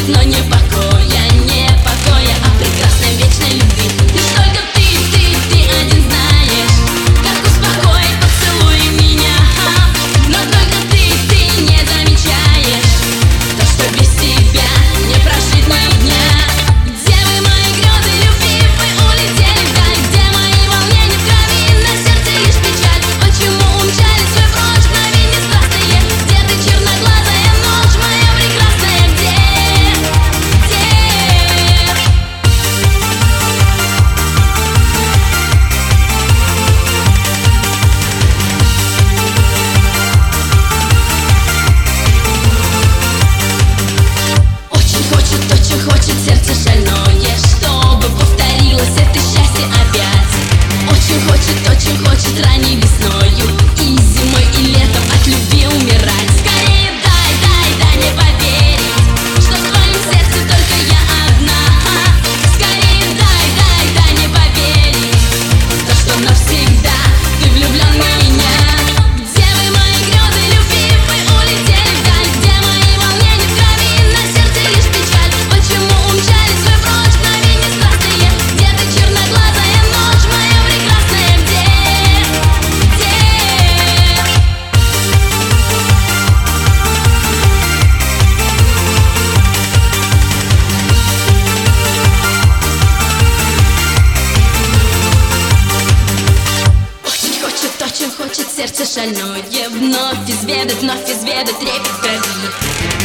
любит, но не покоя, не покоя, а прекрасной вечной любви. Лишь только ты один знаешь, как успокоить поцелуй меня. Но только ты не замечаешь то, что без тебя не прожить ни дня. Где вы, мои грезы любви, вы улетели вдаль? Где мои волнения в крови, на сердце лишь печаль? Почему умчались вы прочь, мгновенье страстные? Где ты, черноглазая ночь моя прекрасная, где? Очень хочет сердце шальное, чтобы повторилось это счастье опять. Очень хочет ранней весною и зимой, и летом от любви умирать. Скорее дай мне поверить, что в твоем сердце только я одна. Скорее дай мне поверить в то, что навсегда ты влюблен в меня. Где вы, мои грезы любви, вы улетели вдаль? Где мои волнения в крови, на сердце лишь печаль? Почему умчались вы прочь, мгновенье страстные? Где ты, черноглазая ночь моя прекрасная, где? Очень хочет сердце шальное вновь изведать трепет в крови.